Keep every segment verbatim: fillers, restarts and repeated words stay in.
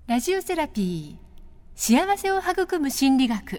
ラジオセラピー、幸せを育む心理学。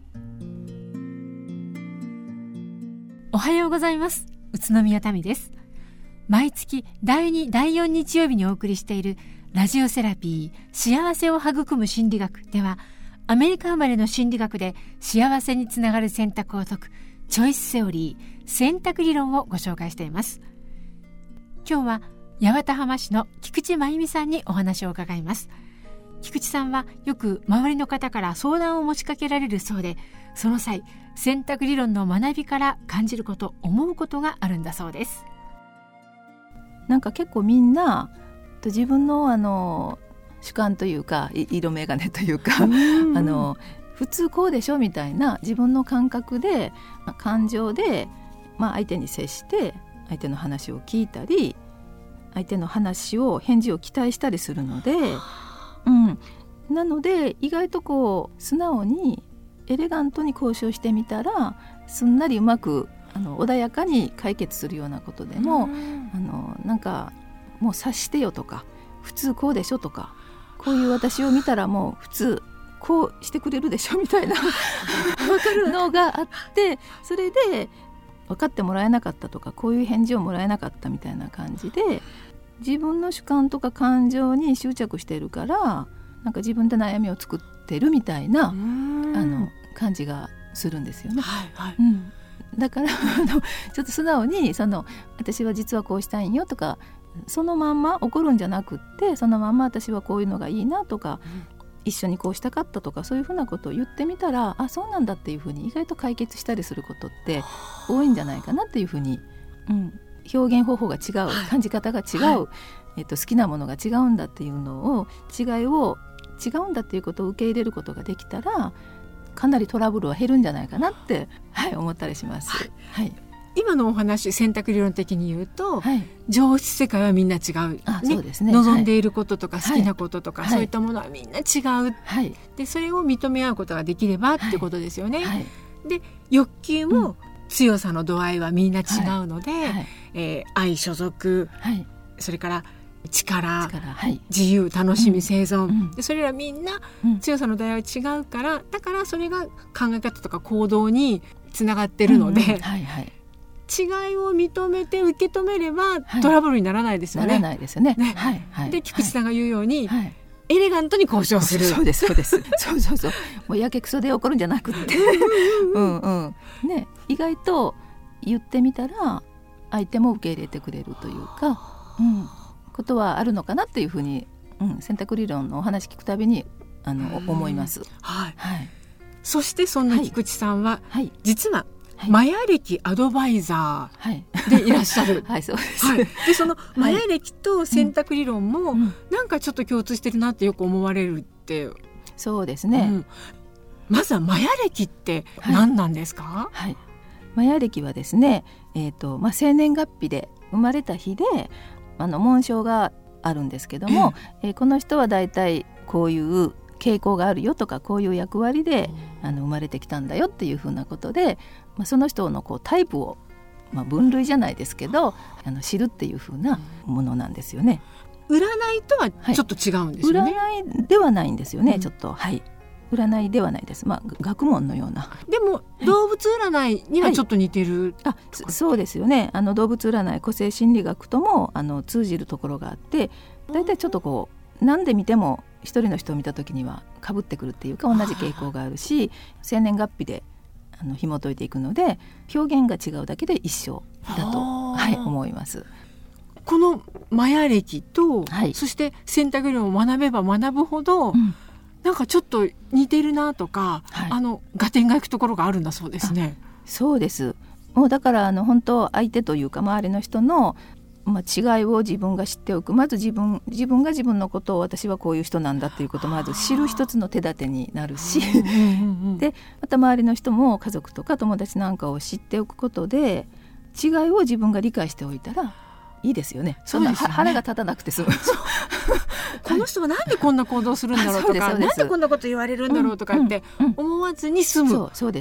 おはようございます。宇都宮民です。毎月だいに、だいよん日曜日にお送りしているラジオセラピー、幸せを育む心理学では、アメリカ生まれの心理学で幸せにつながる選択を説くチョイスセオリー、選択理論をご紹介しています。今日は八幡浜市の菊池真由美さんにお話を伺います。菊池さんはよく周りの方から相談を持ちかけられるそうで、その際選択理論の学びから感じること、思うことがあるんだそうです。 なんか結構みんな自分のあの主観というか色眼鏡というかあの普通こうでしょみたいな自分の感覚で、まあ、感情で、まあ、相手に接して相手の話を聞いたり、相手の話を返事を期待したりするので、うん、なので意外とこう素直にエレガントに交渉してみたらすんなりうまくあの穏やかに解決するようなことでも、あのなんかもう察してよとか、普通こうでしょとか、こういう私を見たらもう普通こうしてくれるでしょみたいな分かるのがあって、それで分かってもらえなかったとか、こういう返事をもらえなかったみたいな感じで、自分の主観とか感情に執着してるから、なんか自分で悩みを作ってるみたいなあの感じがするんですよね、 はいはい、 うん、だからあのちょっと素直にその私は実はこうしたいんよとか、そのまんま怒るんじゃなくって、そのまんま私はこういうのがいいなとか、うん、一緒にこうしたかったとか、そういうふうなことを言ってみたら、あ、そうなんだっていうふうに意外と解決したりすることって多いんじゃないかなっていうふうに、うん、表現方法が違う、感じ方が違う、はい、えっと、好きなものが違うんだっていうのを違いを違うんだっていうことを受け入れることができたら、かなりトラブルは減るんじゃないかなって、はい、思ったりします、はいはい、 今のお話、選択理論的に言うと、はい、上質世界はみんな違う、 あ、そうですね、 望んでいることとか好きなこととか、 はい、 そういったものはみんな違う、はい、でそれを認め合うことができればってことですよね、はいはい、で欲求も強さの度合いはみんな違うので、はいはい、えー、愛、所属、はい、それから力、力、はい、自由、楽しみ、生存、うん、でそれらみんな強さの度合いは違うから、だからそれが考え方とか行動につながってるので、うんうん、はいはい、違いを認めて受け止めれば、はい、トラブルにならないですよね。 ならないですよね。ね、 はいはい、で菊池さんが言うように、はい、エレガントに交渉する。 そうですそうですそうそうそう、もうやけくそで怒るんじゃなくってうんうん、ね、意外と言ってみたら相手も受け入れてくれるというか、うん、ことはあるのかなっていうふうに、うん、選択理論のお話聞くたびにあの思います、 はいはい、そしてそんな菊池さんは、はい、実ははい、 マヤ歴アドバイザーでいらっしゃる、 はい、そうです、 はい、でそのマヤ歴と選択理論も、うん、なんかちょっと共通してるなってよく思われるって。 そうですね、うん、 まずはマヤ歴って何なんですか？ はいはい、マヤ歴はですね、えーとまあ、生年月日で生まれた日であの紋章があるんですけども、えー、この人はだいたいこういう傾向があるよとか、こういう役割であの生まれてきたんだよっていうふうなことで、まあ、その人のこうタイプを、まあ、分類じゃないですけどあの知るっていうふうなものなんですよね。 占いとはちょっと違うんですよね、 はい、占いではないんですよね、うん、ちょっと、はい、占いではないです、まあ、学問のような。 でも動物占いにはちょっと似てる、 はい、あ、そうですよね。あの動物占い、個性心理学ともあの通じるところがあって、だいたいちょっとこう何で見ても一人の人を見た時には被ってくるっていうか、同じ傾向があるし、生年月日であの紐解いていくので表現が違うだけで一緒だと、はい、思います。 このマヤ歴と、はい、そして選択理論を学べば学ぶほど、うん、なんかちょっと似てるなとか、はい、あの合点がいくところがあるんだそうですね。 そうです。もうだからあの本当相手というか周りの人の、まあ、違いを自分が知っておく。まず自分自分が自分のことを、私はこういう人なんだっていうことをまず知る一つの手立てになるしでまた周りの人も家族とか友達なんかを知っておくことで、違いを自分が理解しておいたらいいですよね。そんな腹が立たなくて済むこの人はなんでこんな行動するんだろうとか、なんでこんなこと言われるんだろうとかって思わずに済む、 うんうん、そう、そうです。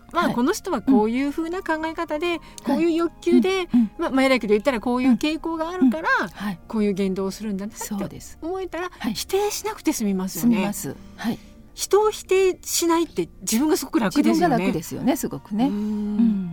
まあはい、 この人はこういう風な考え方で、うん、こういう欲求で、 うん、 まあ、マヤ暦で言ったらこういう傾向があるから、 うんはい、 こういう言動をするんだなって思えたら、はい、否定しなくて済みますよね。 済みます、はい、 人を否定しないって自分がすごく楽ですよね。 自分が楽ですよね、すごくね。うん、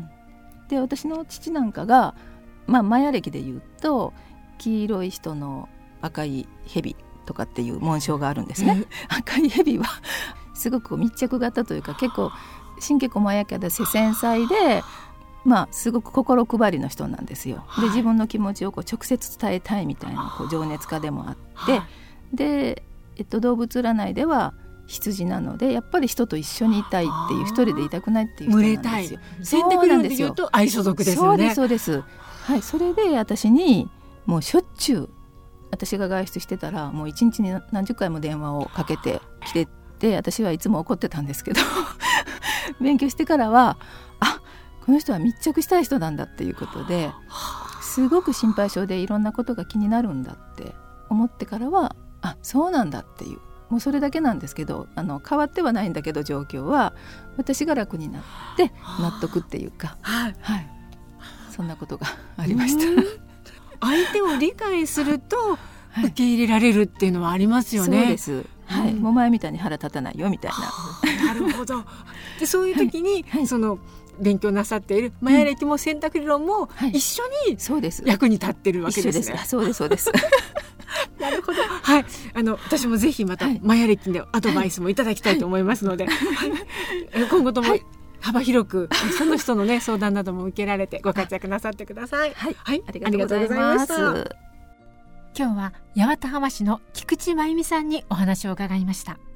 で私の父なんかが、まあ、マヤ暦で言うと黄色い人の赤い蛇とかっていう紋章があるんですね。赤い蛇はすごく密着型というか結構神経細やかで繊細で、まあ、すごく心配りの人なんですよ。で自分の気持ちをこう直接伝えたいみたいなこう情熱家でもあってで、えっと、動物占いでは羊なのでやっぱり人と一緒にいたいっていう一人でいたくないっていう人なんですよ。 選択論で言うと愛想族ですよね。 そうですそうです、はい、それで私にもうしょっちゅう私が外出してたらもう一日に何十回も電話をかけてきてて私はいつも怒ってたんですけど勉強してからはあこの人は密着したい人なんだっていうことですごく心配性でいろんなことが気になるんだって思ってからはあそうなんだっていうもうそれだけなんですけどあの変わってはないんだけど状況は私が楽になって納得っていうか、はいはい、そんなことがありました。 相手を理解すると受け入れられるっていうのはありますよね。 そうです、はい、もう前みたいに腹立たないよみたいな。なるほど。でそういう時に、はいはい、その勉強なさっているマヤ暦も選択理論も一緒に役に立ってるわけですね。 そうですそうです。 なるほど。はい、あの私もぜひまたマヤ暦のアドバイスもいただきたいと思いますので、はい、今後とも、はい幅広くその人の、ね、相談なども受けられてご活躍なさってください。はい、はい、ありがとうございます。 今日は八幡浜市の菊池真由美さんにお話を伺いました。